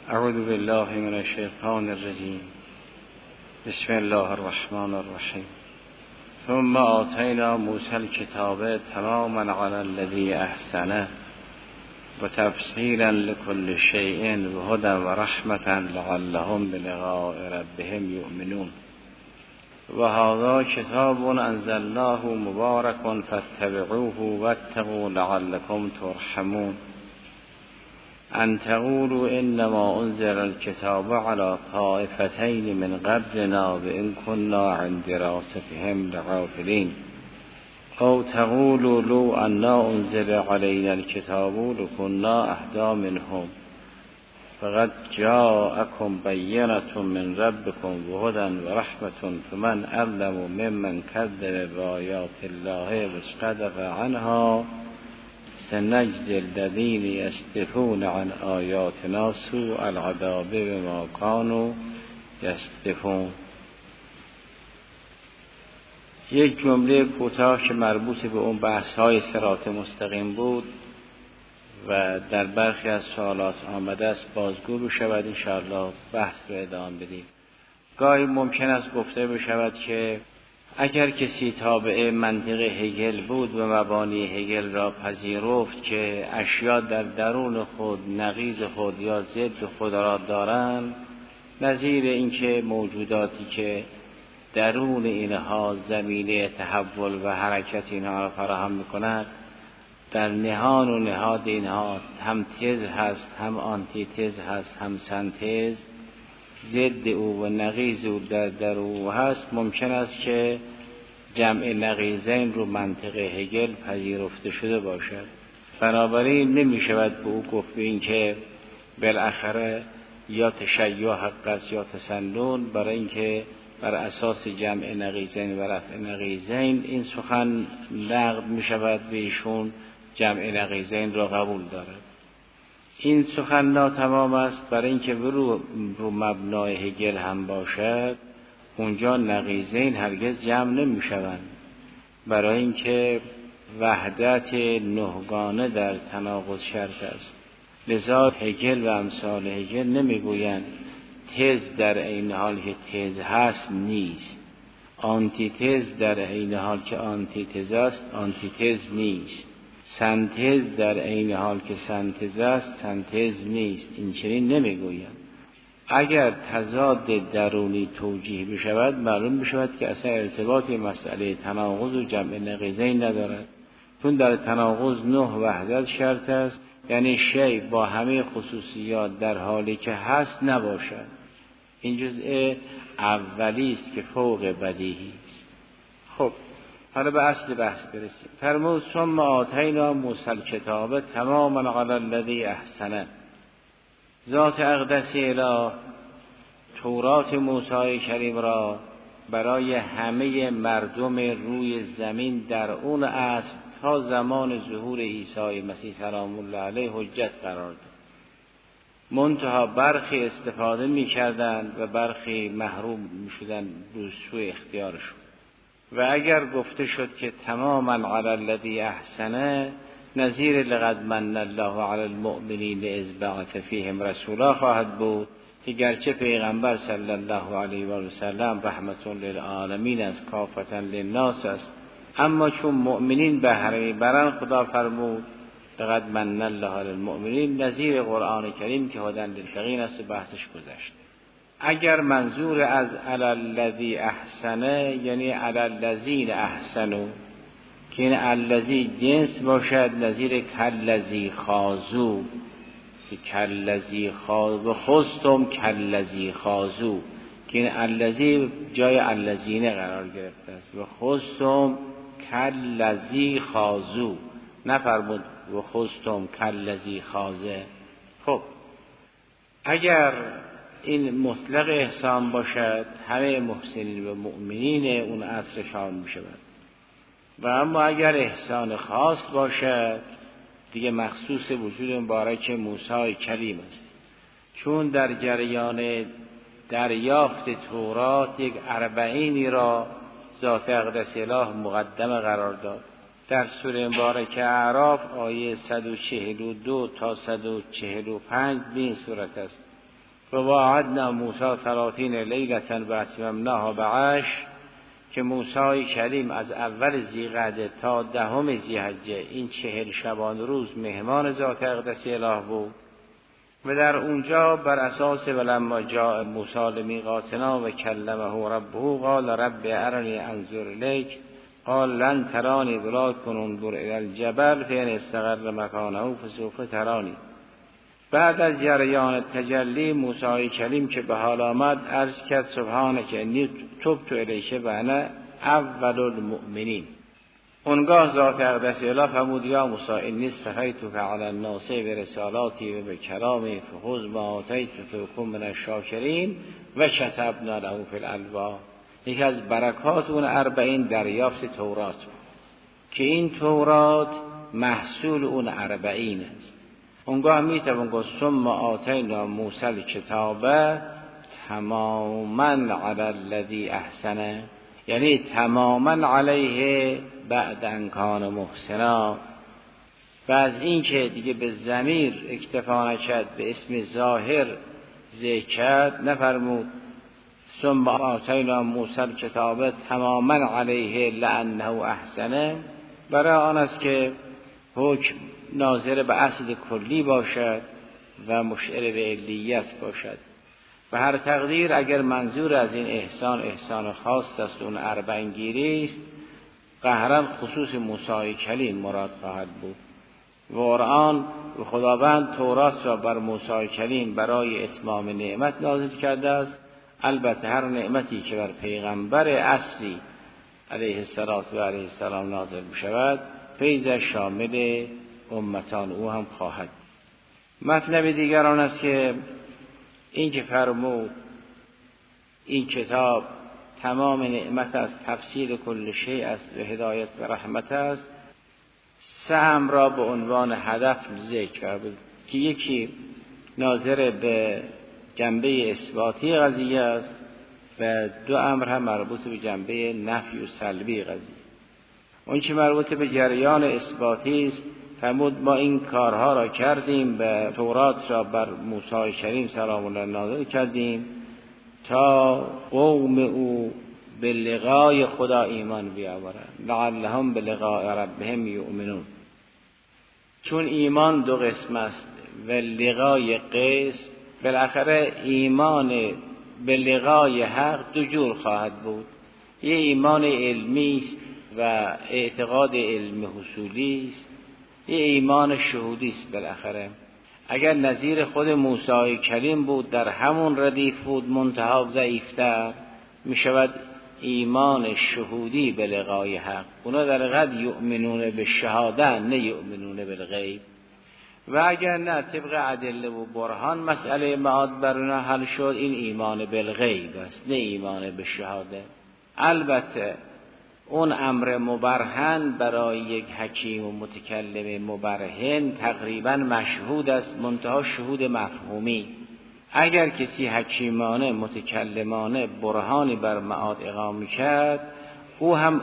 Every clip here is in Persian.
اعوذ بالله من الشیطان الرجیم. بسم الله الرحمن الرحیم. ثم آتینا موسی الکتاب تماما علی الذی احسن و تفصیلا لكل شیء و هدی و رحمة لعلهم بلقاء ربهم یؤمنون. و هذا کتاب انزلناه مبارک فاتبعوه واتقوا لعلكم ترحمون. ان تقولوا انما انزل الكتاب على طائفتين من قبلنا وان كنا عن دراستهم لغافلين او تقولوا لو انا انزل علينا الكتاب لكنا اهدى منهم فقد جاءكم بينة من ربكم وهدى ورحمة فمن أظلم ممن كذب بآيات الله واستكبر عنها سنجزي الذين يصدفون عن آیاتنا سوء العذاب بما كانوا يصدفون. یک جمله کوتاه که مربوط به اون بحث‌های صراط مستقیم بود و در برخی از سوالات آمده است بازگو بشود. انشاءالله بحث رو ادامه بدیم. گاهی ممکن است گفته بشود که اگر کسی تابع منطق هگل بود و مبانی هگل را پذیرفت که اشیا در درون خود نقیض خود یا ضد خود را دارند، نظیر اینکه موجوداتی که درون اینها زمینه تحول و حرکت اینها را فراهم می‌کند در نهان و نهاد اینها هم تز هست، هم آنتی تز هست، هم سنتز، ضد او و نقیض او در او هست، ممکن است که جمع نقیضین رو منطق هگل پذیرفته شده باشد. بنابراین نمی شود به او گفت به این که بالاخره یا تشیع حق است یا تسنن، برای اینکه بر اساس جمع نقیضین و رفع نقیضین این سخن نقد می شود به ایشون جمع نقیضین را قبول دارد. این سخن ناتمام است، برای اینکه رو مبنای هگل هم باشد اونجا نقیضین هرگز جمع نمی شوند، برای اینکه وحدت نهگانه در تناقض شرط است. لذا هگل و امثال هگل نمی گویند تز در عین حال که تز هست نیست، آنتی تز در عین حال که آنتی تز است آنتی تز نیست، سنتز در عین حال که سنتز است سنتز نیست. این چنین نمیگویم. اگر تضاد درونی توجیه بشود معلوم بشود که اصلا ارتباطی مسئله تناقض و جمع نقیضین ندارد، چون در تناقض نه وحدت شرط است، یعنی شیء با همه خصوصیات در حالی که هست نباشد. این جزء اولی است که فوق بدیهی است. خب حالا به اصل بحث برسیم. فرمود ثم آتینا موسی الکتاب تماما علی الذی احسن. ذات اقدس اله تورات موسی کریم را برای همه مردم روی زمین در اون عصر تا زمان ظهور عیسی مسیح سلام الله علیه حجت قرار داد. منتها برخی استفاده می‌کردند و برخی محروم می‌شدند به سوء اختیارشون. و اگر گفته شد که تماما علی الذی احسن، نظیر لقد من الله علی المؤمنین اذ بعث فیهم رسولا خواهد بود که گرچه پیغمبر صلی الله علیه و سلم رحمت للعالمین است، کافة للناس است، اما چون مؤمنین بهره میبرند خدا فرمود لقد من الله علی المؤمنین، نظیر قرآن کریم که هدی للمتقین است و بحثش گذشت. اگر منظور از علی الذی احسن یعنی علی الذین احسنوا که این الذی جنس باشد، نظیر کالذی خاضوا که کالذی خاضوا خستم کالذی خاضوا که این الذی جای الذین قرار گرفته است و خستم کالذی خاضوا، نفرمود و خستم کالذی خاضع. خب اگر این مطلق احسان باشد همه محسنین و مؤمنین اون عصر شامل می شود، و اما اگر احسان خاص باشد دیگه مخصوص وجود مبارک موسی کلیم است، چون در جریان دریافت تورات یک اربعینی را ذات اقدس اله مقدمه قرار داد. در سوره مبارکه اعراف آیه 142 تا 145 به این صورت است و وعدنا موسی 30 لیلة و اتممناها ب10 که موسی کریم از اول ذیقعده تا 10 ذی‌حجه این 40 شبانه روز مهمان ذات اقدس اله بود و در اونجا بر اساس ولما جاء موسی لمیقاتنا و کلمه ربه قال رب ارنی انظر الیک قال لن ترانی ولکن انظر الی الجبل فإن استقر مکانه فسوف ترانی. بعد از جریان تجلی موسی کلیم که به حال آمد عرض کرد سبحانک انی تبت الیک و انا اول المؤمنین. اونگاه ذات اقدس اله فرمود یا موسی انی اصطفیتک علی الناس برسالاتی و بکلامی فخذ ما آتیتک و کن من الشاکرین و کتبنا له فی الالواح. یکی از برکات اون 40 دریافت تورات بود که این تورات محصول اون 40 است. اونگاه میتوان گفت ثم آتینا موسی الکتاب تماما علی الذی احسن، یعنی تماما علیه بعد ان کان محسنا. و از این که دیگه به ضمیر اکتفا نکرد به اسم ظاهر ذکر نفرمود ثم آتینا موسی الکتاب تماما علیه لانه احسن، برای آن است که حکم ناظر به اصل کلی باشد و مشعر به علیت باشد. و هر تقدیر اگر منظور از این احسان خاص است اون 40 گیری است، قهرا خصوص موسی کلیم مراد خواهد بود. و قرآن و خداوند تورات را بر موسی کلیم برای اتمام نعمت نازل کرده است. البته هر نعمتی که بر پیغمبر اصلی علیه السلام نازل بشود فیض شامل امتان او هم خواهد. مطلب دیگر آن است که این که فرمود این کتاب تمام نعمت است، تفسیر کل شیء است و هدایت و رحمت است، 3 امر را به عنوان هدف ذکر بود که یکی ناظر به جنبه اثباتی قضیه است و 2 امر هم مربوط به جنبه نفی و سلبی قضیه. اون که مربوط به جریان اثباتی است فرمود ما این کارها را کردیم و تورات را بر موسی کریم سلام الله نازل کردیم تا قوم او به لقای خدا ایمان بیاورند لعلهم به لقاء ربهم یؤمنون. چون ایمان 2 قسم است و لقای قسم، بالاخره ایمان به لقای حق 2 جور خواهد بود. یه ایمان علمی است و اعتقاد علم حصولی است، یه ایمان شهودی است. بالاخره اگر نظیر خود موسی کلیم بود در همون ردیف بود منتها ضعیفتر، می شود ایمان شهودی به لقای حق. اونا در حقیقت یؤمنون به شهاده نه یؤمنون بالغیب. و اگر نه طبق ادله و برهان مسئله معاد بر اونا حل شد، این ایمان بالغیب است نه ایمان به شهاده. البته اون امر مبرهن برای یک حکیم و متکلم مبرهن تقریبا مشهود است، منتها شهود مفهومی. اگر کسی حکیمانه متکلمانه برهانی بر معاد اقامه کرد، او هم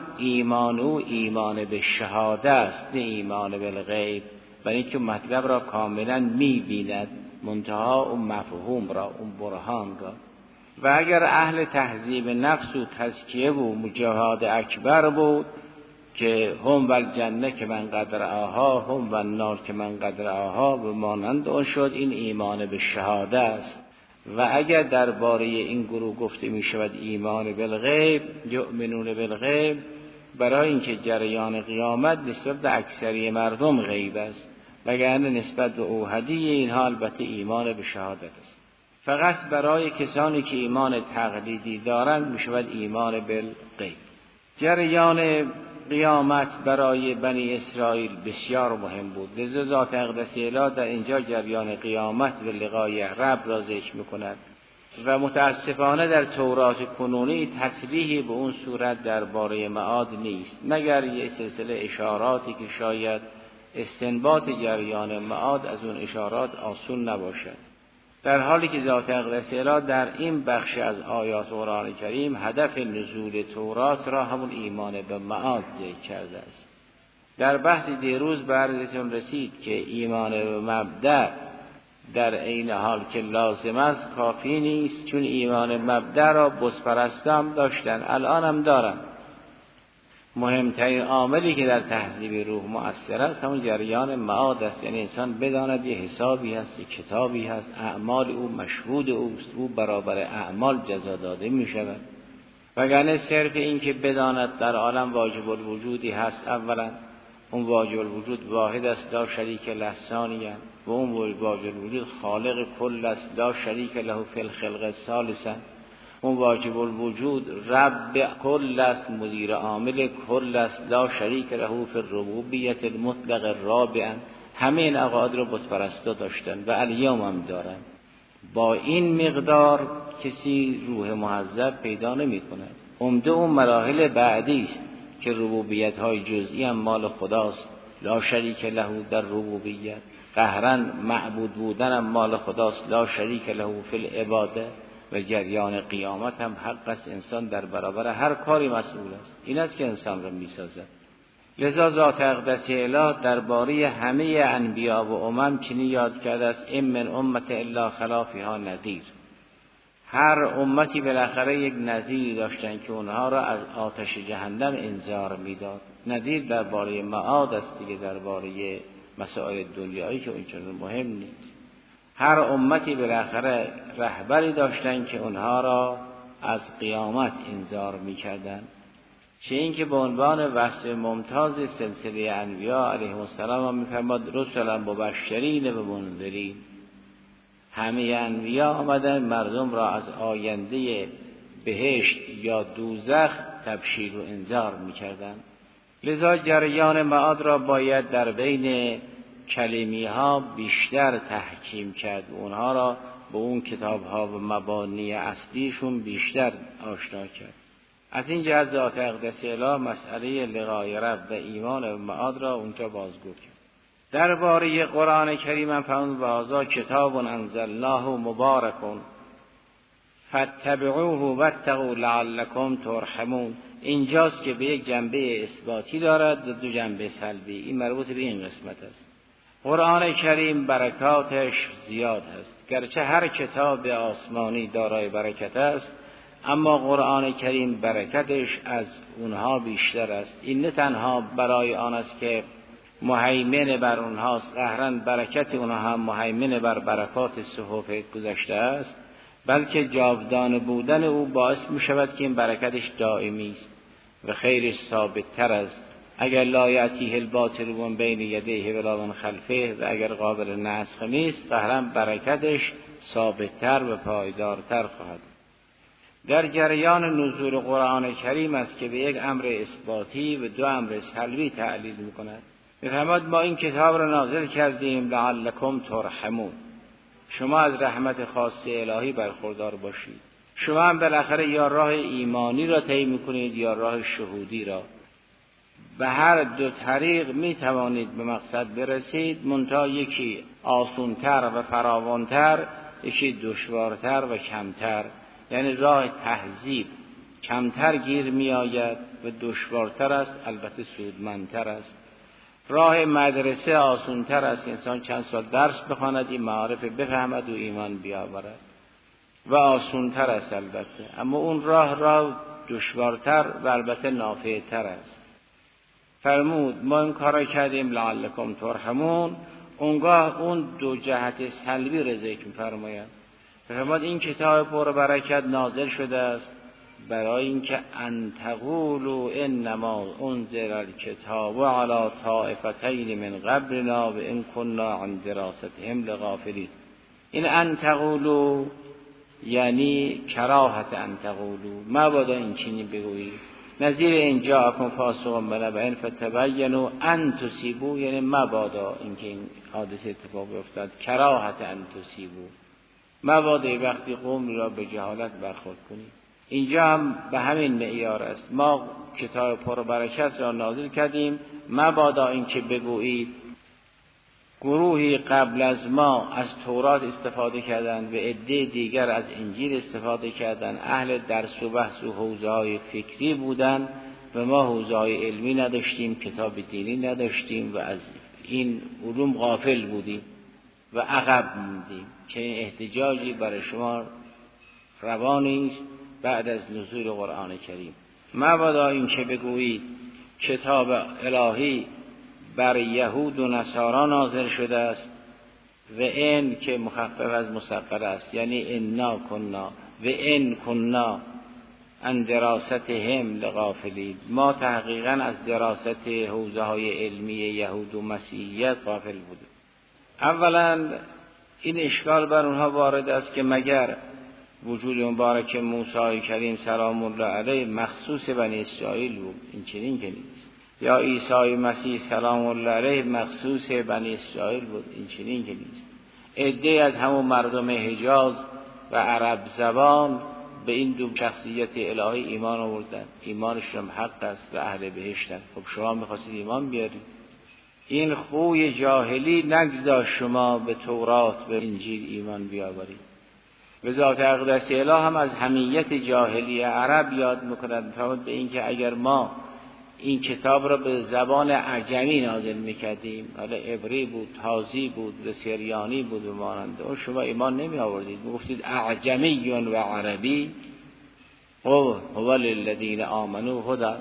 ایمان به شهاده است نه ایمان بالغیب، برای اینکه مطلب را کاملا می‌بیند، منتها اون مفهوم را، اون برهان را. و اگر اهل تهذیب نفس و تزکیه و مجاهد اکبر بود که هم والجنه که من قدر آها هم والنار که من قدر آها به مانند اون شد، این ایمان به شهاده است. و اگر درباره این گروه گفته می شود ایمان بالغیب، یؤمنون بالغیب، برای اینکه جریان قیامت نسبت به اکثری مردم غیب است، وگرنه نسبت به اوحدی اینها البته ایمان به شهادت است. فقط برای کسانی که ایمان تقلیدی دارند می شود ایمان بالغیب. جریان قیامت برای بنی اسرائیل بسیار مهم بود، لذا ذات اقدس اله در اینجا جریان قیامت و لقای رب را ذکر می‌کند و متاسفانه در تورات کنونی تصریحی به اون صورت درباره معاد نیست، مگر یک سلسله اشاراتی که شاید استنباط جریان معاد از اون اشارات آسون نباشد، در حالی که ذات اقدس اله در این بخش از آیات قرآن کریم هدف نزول تورات را همون ایمان به معاد ذکر کرده است. در بحث دیروز به عرضتون رسید که ایمان به مبدأ در عین حال که لازم است کافی نیست، چون ایمان مبدأ را بت‌پرستان داشتن، الان هم دارن. مهمترین عاملی که در تهذیب روح مؤثر است همون جریان معاد است، یعنی انسان بداند یه حسابی هست، یه کتابی هست، اعمال او مشهود اوست، او برابر اعمال جزا داده می شود. وگرنه صرف این که بداند در عالم واجب الوجودی هست، اولا اون واجب الوجود واحد است لا شریک له، ثانیا و اون واجب الوجود خالق کل است لا شریک له فی الخلق، ثالثا اون واجب الوجود رب کل است، مدیر عامل کل است لا شریک له فی الربوبیت المطلق، رابعا همه این عقاید رو بت‌پرستا داشتن و الیوم هم دارن. با این مقدار کسی روح مهذب پیدا نمی کند. عمده اون مراحل بعدی است که ربوبیت های جزئی هم مال خداست لا شریک له در ربوبیت، قهرا معبود بودن هم مال خداست لا شریک له فی العباده، و جریان قیامت هم حق است، انسان در برابر هر کاری مسئول است. این است که انسان را می سازد. لذا ذات اقدس اله درباره همه انبیا و امم چنین یاد کرده است ان من امت الا خلا فیها نذیر. هر امتی بالاخره یک نذیر داشتن که اونها را از آتش جهنم انذار میداد. نذیر درباره معاد است دیگه، درباره مسائل دنیایی که اونچنان مهم نیست. هر امتی بالاخره رهبری داشتن که اونها را از قیامت انذار میکردن. چه این که به عنوان وصف ممتاز سلسله انبیا علیهم السلام میفرماد رسلا مبشرین و منذرین. همه انبیا آمدن مردم را از آینده بهشت یا دوزخ تبشیر و انذار میکردن. لذا جریان معاد را باید در بین کلمی ها بیشتر تحکیم کرد و اونها را به اون کتاب ها و مبانی اصلیشون بیشتر آشنا کرد. از این جهت ذات اقدس اله مسئله لقای رب و ایمان و معاد را اونجا بازگو کرد. درباره قرآن کریم هم فرمود وهذا کتاب انزلناه مبارک فاتبعوه واتقوا لعلکم ترحمون. اینجاست که به یک جنبه اثباتی دارد و دو جنبه سلبی. این مربوط به این قسمت است. قرآن کریم برکاتش زیاد است، گرچه هر کتاب آسمانی دارای برکت است، اما قرآن کریم برکتش از اونها بیشتر است. این نه تنها برای آن است که مهیمن بر اونهاست، قهرا برکت اونها هم مهیمن بر برکات صحف گذشته است، بلکه جاودانه بودن او باعث می شود که این برکتش دائمی است و خیرش ثابت تر است. اگر لا یأتیه الباطل من بین یدیه ولا من خلفه، و اگر قابل نسخ نیست، قهرا برکتش ثابت تر و پایدارتر خواهد. در جریان نزول قرآن کریم است که به یک امر اثباتی و دو امر سلبی تعلیل می‌کند. می‌فرماید ما این کتاب را نازل کردیم لعلکم ترحمون، شما از رحمت خاص الهی برخوردار باشید. شما هم بالاخره یا راه ایمانی را طی می‌کنید یا راه شهودی را. به هر دو طریق می‌توانید به مقصد برسید، منتها یکی آسان‌تر و فراوان‌تر، یکی دشوارتر و کمتر. یعنی راه تهذیب کمتر گیر می آید و دشوارتر است، البته سودمندتر است. راه مدرسه آسان‌تر است، انسان چند سال درس بخواند این معارف بفهمد و ایمان بیاورد و آسان‌تر است البته. اما اون راه دشوارتر و البته نافع‌تر است. فرمود ما این کارا کردیم لعلکم ترحمون. اونگاه اون دو جهت سلبی را ذکر می‌فرماید. فرمود این کتاب پر برکت نازل شده است برای اینکه ان تقولوا انما انزل الکتاب علی طائفتین من قبلنا و ان كنا عن دراستهم لغافلین. این ان تقولوا یعنی کراهت ان تقولوا، مبادا این چنین بگویید. نظیر اینجا اکن فاسقون بنبأ فتبینوا ان تصیبوا، یعنی مبادا اینکه این حادثه اتفاق افتاد، کراهت ان تصیبوا، مبادا وقتی قوم را به جهالت برخورد کنید. اینجا هم به همین معیار است. ما کتاب پربرکت را نازل کردیم مبادا اینکه بگویید گروهی قبل از ما از تورات استفاده کردند و عده دیگر از انجیل استفاده کردند، اهل درس و بحث و حوزه‌های فکری بودند و ما حوزه‌های علمی نداشتیم، کتاب دینی نداشتیم و از این علوم غافل بودیم. و عقب موندیم که این احتجاجی برای شما روا نیست بعد از نزول قرآن کریم. مبادا این که بگویید کتاب الهی بر یهود و نصارا نازل شده است و این که مخفف از مثقل است، یعنی انا کنا و ان کنا عن دراستهم لغافلین، ما تحقیقا از دراست حوزه های علمی یهود و مسیحیت غافل بودیم. اولا این اشکال بر اونها وارد است که مگر وجود مبارک موسی کریم سلام الله علیه مخصوص بنی اسرائیل بود؟ این چنین که نیست. یا عیسی مسیح سلام الله علیه مخصوص بنی اسرائیل بود؟ این چنین که نیست. عده‌ای از همون مردم حجاز و عرب زبان به این دو شخصیت الهی ایمان آوردن، ایمانشون حق است و اهل بهشتن. خب شما می‌خواستید ایمان بیارید. این خوی جاهلی نگذاشت شما به تورات و انجیل ایمان بیاورید. به ذات اقدس اله هم از حمیت جاهلی عرب یاد می‌کند به اینکه اگر ما این کتاب را به زبان اعجمی نازل می‌کردیم، حالا عبری بود، تازی بود، سریانی بود و مانند اون، شما ایمان نمی آوردید، میگفتید اعجمی و عربی هو للذین آمنوا هدی.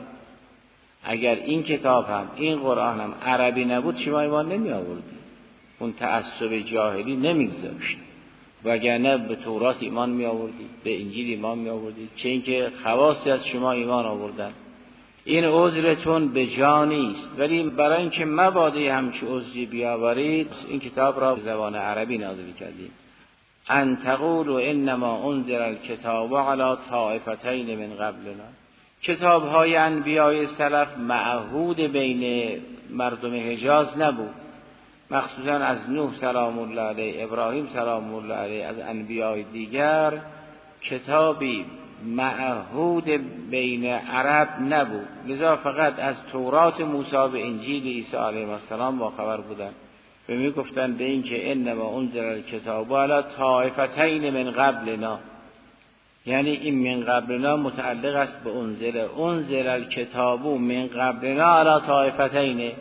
اگر این کتاب هم این قرآن هم عربی نبود شما ایمان نمی آوردید، اون تعصب جاهلی نمیگذاشت، وگرنه به تورات ایمان می آوردید، به انجیل ایمان می آوردید، چه اینکه خواصی از شما ایمان آوردن. این عذرتون به جا نیست، ولی برای اینکه مبادا همچه عذری بیاورید این کتاب را به زبان عربی نازل کردیم. ان تقولوا انما انزل الکتاب علی طائفتین من قبلنا. کتاب‌های انبیای سلف معهود بین مردم حجاز نبود، مخصوصا از نوح سلام الله علیه، ابراهیم سلام الله علیه، از انبیای دیگر کتابی معهود بین عرب نبود، لذا فقط از تورات موسی و انجیل عیسی علیه السلام باخبر بودند و میگفتند به این که انما انزل الکتاب علی طائفتین من قبلنا، یعنی این من قبلنا متعلق است به انزل الکتاب من قبلنا علی طائفتین،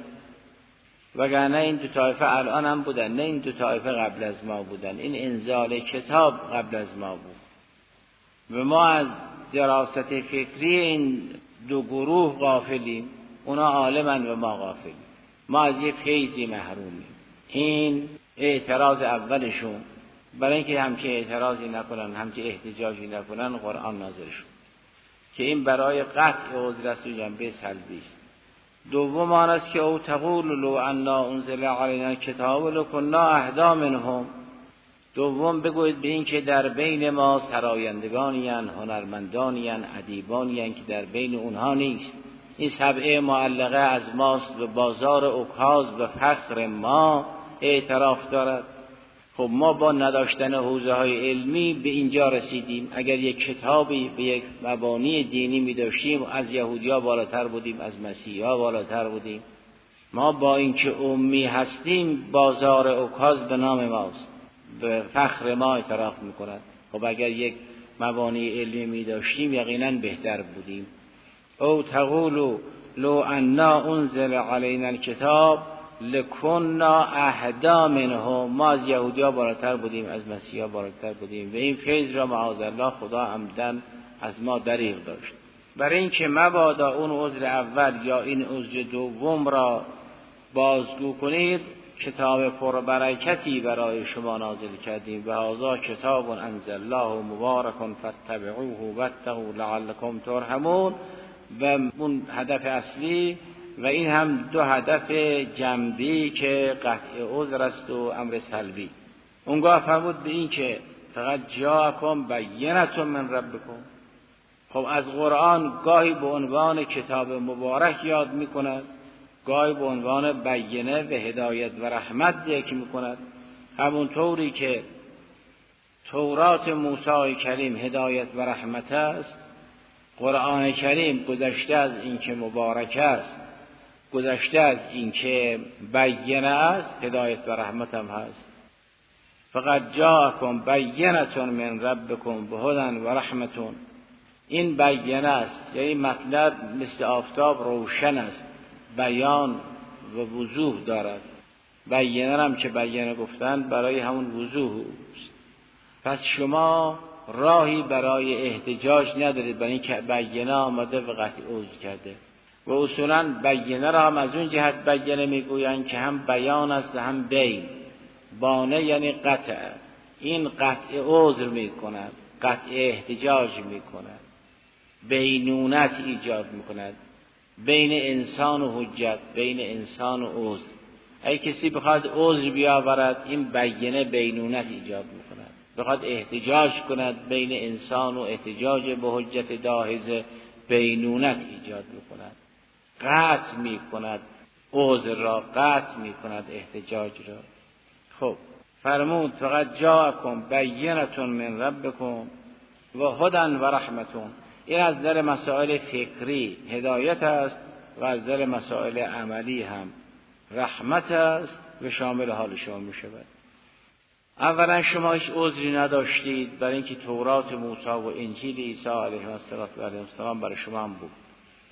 وگرنه این دو طایفه الان هم بودن، نه این دو طایفه قبل از ما بودن. این انزال کتاب قبل از ما بود و ما از دراست فکری این دو گروه غافلیم، اونا عالمن و ما غافلیم، ما از یه فیضی محرومیم. این اعتراض اولشون. برای اینکه همچه اعتراضی نکنن، همچه احتجاجی نکنن، قرآن نازل شد که این برای قطع عذر است و جنبه سلبی است. دوم آن است که او تقول لو انا انزل علینا کتاب لکنا اهدی منهم. دوم بگوید به این که در بین ما سرایندگانیان، هنرمندانیان، ادیبانیان که در بین اونها نیست. این سبعه معلقه از ماست و بازار اوکاز و فخر ما اعتراف دارد. خب ما با نداشتن حوزه های علمی به اینجا رسیدیم. اگر یک کتابی به یک مبانی دینی می داشتیم از یهودیا بالاتر بودیم، از مسیحا بالاتر بودیم. ما با اینکه امی هستیم بازار اوکاز به نام ماست، به فخر ما اعتراف میکند. خب اگر یک مبانی علمی می داشتیم یقینا بهتر بودیم. او تقولوا لو انا انزل علینا الکتاب لکنا اهدی منهم. ما از یهودیا بالاتر بودیم، از مسیحا بالاتر بودیم و این فیض را معاذالله خدا عمدن از ما دریغ داشت. برای اینکه مبادا اون عذر اول یا این عذر دوم را بازگو کنید، کتاب پربرکتی برای شما نازل کردیم و هذا کتاب انزل الله مبارک فاتبعوه واتقوا لعلکم ترحمون. و اون هدف اصلی و این هم دو هدف جنبی که قطع عذر است و امر سلبی. اونگاه فرمود به این که فقط جاءکم بینة من ربکم. خب از قرآن گاهی به عنوان کتاب مبارک یاد میکند، گاهی به عنوان بینه و هدایت و رحمت ذکر میکند. همونطوری که تورات موسی کریم هدایت و رحمت است، قرآن کریم گذشته از این که مبارک است، گذشته از این که بینه است، هدایت و رحمت هم هست. فقط جاءکم بینة من ربکم بهدی و رحمتون. این بینه است، یعنی مطلب مثل آفتاب روشن است، بیان و وضوح دارد. بیانه هم که بیانه گفتن برای همون وضوح است. پس شما راهی برای احتجاج ندارید، برای اینکه بیانه آمده و قطعی عذر کرده. و اصولا بیانه را هم از اون جهت بیانه میگویند که هم بیان است و هم بین. بانه یعنی قطع، این قطع عذر میکند، قطع احتجاج میکند، بینونت ایجاد میکند بین انسان و حجت، بین انسان و عذر. اگه کسی بخواد عذر بیاورد، این بیانه بینونت ایجاد میکند. بخواد احتجاج کند بین انسان و احتجاج به حجت داهزه، بینونت ایجاد میکند، قطع میکند عذر را، قطع میکند احتجاج را. خب فرمود فقط جاءکم بینة من ربکم و هدی و رحمتون. این از در مسائل فکری هدایت است و از در مسائل عملی هم رحمت است و شامل حال شما می شود. اولا شما هیچ عذری نداشتید برای اینکه تورات موسی و انجیل عیسی علیه السلام برای شما هم بود.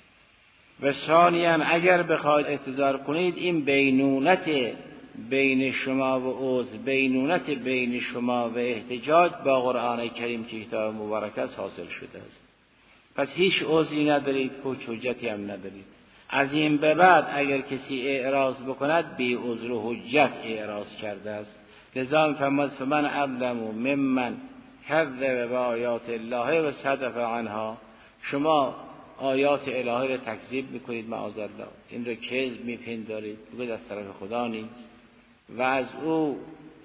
و ثانیاً اگر بخواید اعتذار کنید، این بینونت بین شما و عذر، بینونت بین شما و احتجاج با قرآن کریم که کتاب مبارک است حاصل شده است. پس هیچ عذری ندارید، هیچ حجتی هم ندارید. از این به بعد اگر کسی اعراض بکند، بی عذر و حجت اعراض کرده است. لذا فرمود فمن اظلم ممن کذب بآیات الله و صدف عنها. شما آیات الهی را تکذیب میکنید معاذالله، این را کذب میپندارید، بگید از طرف خدا نیست و از او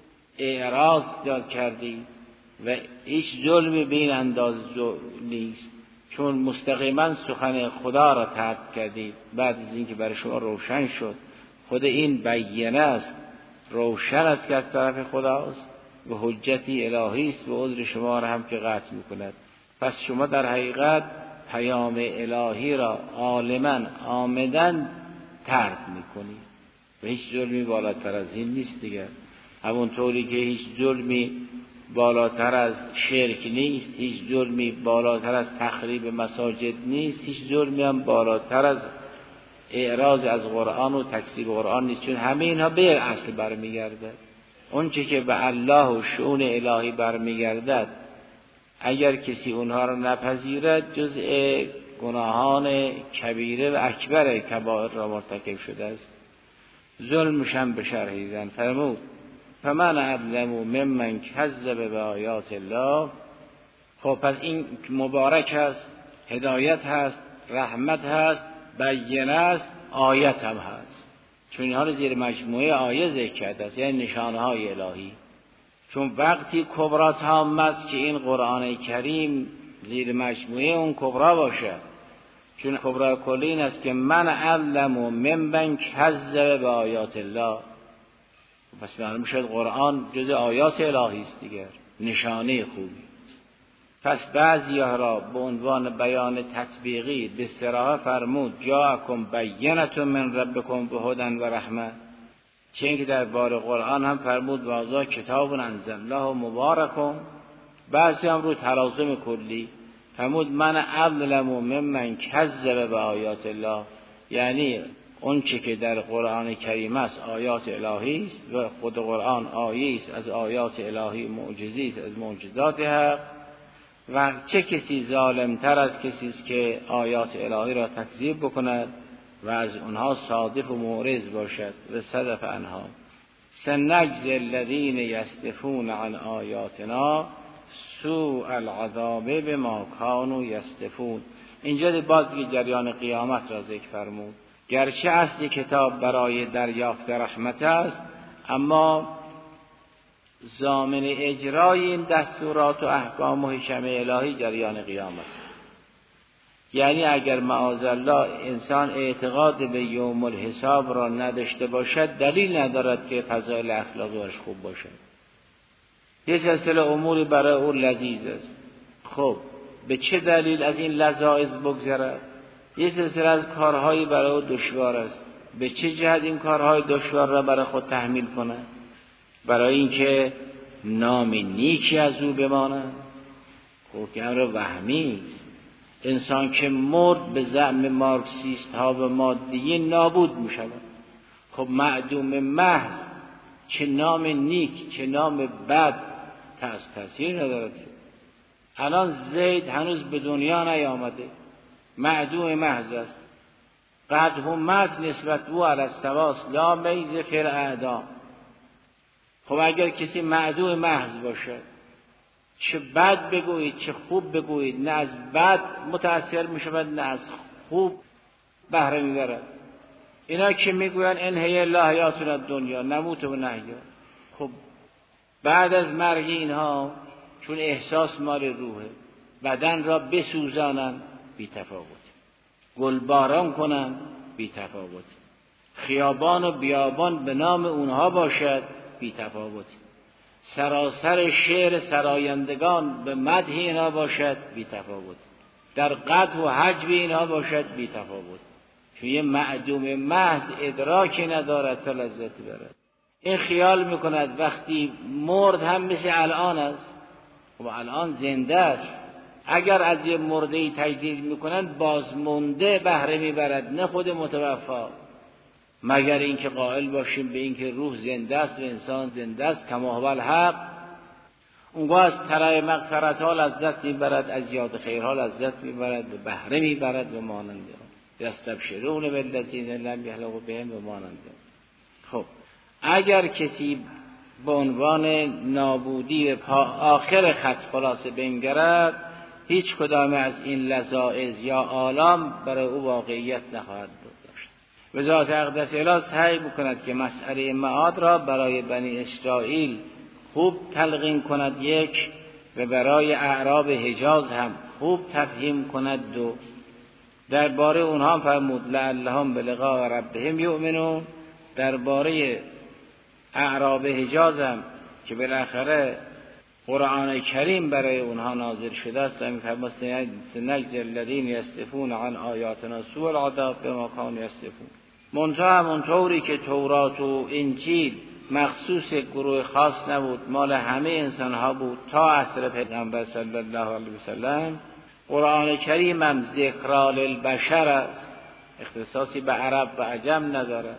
اعراض کردید و هیچ ظلمی به این اندازه نیست، چون مستقیما سخن خدا را ترک کردید بعد از اینکه برای شما روشن شد. خود این بیانه است، روشن است که از طرف خداست و حجتی الهی است و عذر شما را هم که قطع میکند. پس شما در حقیقت پیام الهی را عالما عامداً ترک میکنید و هیچ ظلمی بالاتر از این نیست دیگر. همونطوری که هیچ ظلمی بالاتر از شرک نیست، هیچ ظلمی بالاتر از تخریب مساجد نیست، هیچ ظلمی هم بالاتر از اعراض از قرآن و تکذیب قرآن نیست، چون همه اینها به اصل برمیگردد. اون چه که به الله و شؤون الهی برمیگردد، اگر کسی اونها را نپذیرد، جزء گناهان کبیره و اکبر کبائر را مرتکب شده است. ظلمش هم به شرحی زن فرمود فمن اظلم ممن کذب بآیات الله. خب پس این مبارک است، هدایت هست، رحمت هست، بیانه است، آیت هم هست، چون اینها رو زیر مجموعه آیه ذکر کرده است، یعنی نشانه های الهی. چون وقتی کبرا تام است که این قرآن کریم زیر مجموعه اون کبرا باشه، چون کبرا کلی این است که من اظلم ممن کذب بآیات الله. پس معلوم شد قرآن جز آیات الهی است دیگر، نشانه خوبی. پس بعضی‌ها را به عنوان بیان تطبیقی به صراحت فرمود جاءکم بینة من ربکم و هدی و رحمت، چه اینکه در بار قرآن هم فرمود واذا کتاب انزلناه مبارک. بعضی هم رو تلازم کلی فرمود من اظلم ممن کذب بآیات الله، یعنی اون چه که در قرآن کریم است آیات الهی است و خود قرآن آیه است از آیات الهی، معجزه است از معجزات حق. و چه کسی ظالمتر از کسی است که آیات الهی را تکذیب بکند و از اونها صادق و معرض باشد و صدف عنها. سنجزی الذین یصدفون عن آیاتنا سوء العذاب بما کانوا یصدفون. اینجا باز دیگه جریان قیامت را ذکر فرمود. گرچه اصل کتاب برای دریافت رحمت است، اما ضامن اجرای این دستورات و احکام و حکم الهی جریان قیامت. یعنی اگر معاذالله انسان اعتقاد به یوم الحساب را نداشته باشد، دلیل ندارد که فضایل اخلاقی برش خوب باشد. یه سلسله اموری برای او لذیذ است، خب به چه دلیل از این لذایذ بگذرد؟ یه سلسله از کارهایی برای او دشوار است، به چه جهت این کارهای دشوار را برای خود تحمیل کند؟ برای اینکه نام نیکی از او بماند. خب که امر وهمی است. انسان که مرد به زعم مارکسیست ها و مادیه نابود می شود. خب معدوم محض چه نام نیک چه نام بد تأثیر ندارد. الان زید هنوز به دنیا نیامده، معدوم محض است. قد همت نسبت او علی السواس لا میز فی الاعدام. خب اگر کسی معدوم محض باشد، چه بد بگویید چه خوب بگویید، نه از بد متأثر می شود نه از خوب بهره می برد. اینا که میگوین انهی الله حیاتنا الدنیا نموت و نحیا، خب بعد از مرگ اینها چون احساس مال روحه، بدن را بسوزانن بی تفاوت، گلباران کنن بی تفاوت، خیابان و بیابان به نام اونها باشد بی تفاوت، سراسر شعر سرایندگان به مدح اینها باشد بی تفاوت، در قدر و حجب اینها باشد بی تفاوت. چون یه معدوم محض ادراکی ندارد تا لذت برد. این خیال میکند وقتی مرد هم مثل الان است. خب الان زنده است. اگر از یه مرده‌ای تجدید میکنند بازمونده بهره میبرد، نه خود متوفا. مگر اینکه قائل باشیم به اینکه روح زنده است و انسان زنده است کما هو الحق، اونگاه از طلب مغفرت ها لذت میبرد، از یاد خیرها لذت میبرد و بهره میبرد و مانند یستبشرون بالذین لم یحلقوا بهم و مانند. خب اگر کسی به عنوان نابودی آخر خط خلاصه بنگرد، هیچ کدام از این لذائذ یا آلام برای او واقعیت نخواهد داشت. و ذات اقدس اله سعی میکند که مسئله معاد را برای بنی اسرائیل خوب تلقین کند یک، و برای اعراب حجاز هم خوب تفهیم کند دو. درباره اونها فرمود لعلهم بلقاء ربهم یؤمنون. درباره اعراب حجاز هم که بالاخره قرآن کریم برای اونها نازل شده است، می‌فرماید سنجزی الذین یصدفون عن آیاتنا سوء العذاب بما کانوا یصدفون. منتها همونطوری که تورات و انجیل مخصوص گروه خاص نبود، مال همه انسان‌ها بود تا عصر پیغمبر صلی الله علیه وسلم، قرآن کریم هم ذکرا للبشر است، اختصاصی به عرب و عجم ندارد.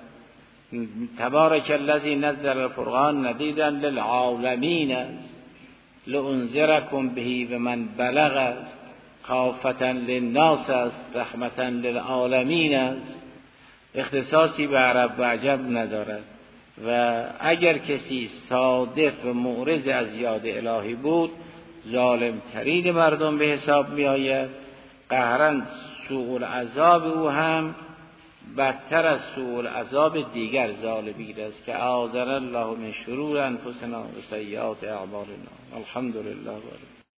تبارک الذی نزل الفرقان نذیرا للعالمین است، لانذرکم به و من بلغ است، کافة للناس است، رحمة للعالمین است، اختصاصی به عرب و عجم ندارد. و اگر کسی صادق و معرض از یاد الهی بود، ظالم ترین مردم به حساب می آید. قهرا سوء العذاب او هم بدتر از سوء العذاب دیگر ظالمین است که اعاذنا الله من شرور انفسنا و سیئات اعمالنا. الحمدلله.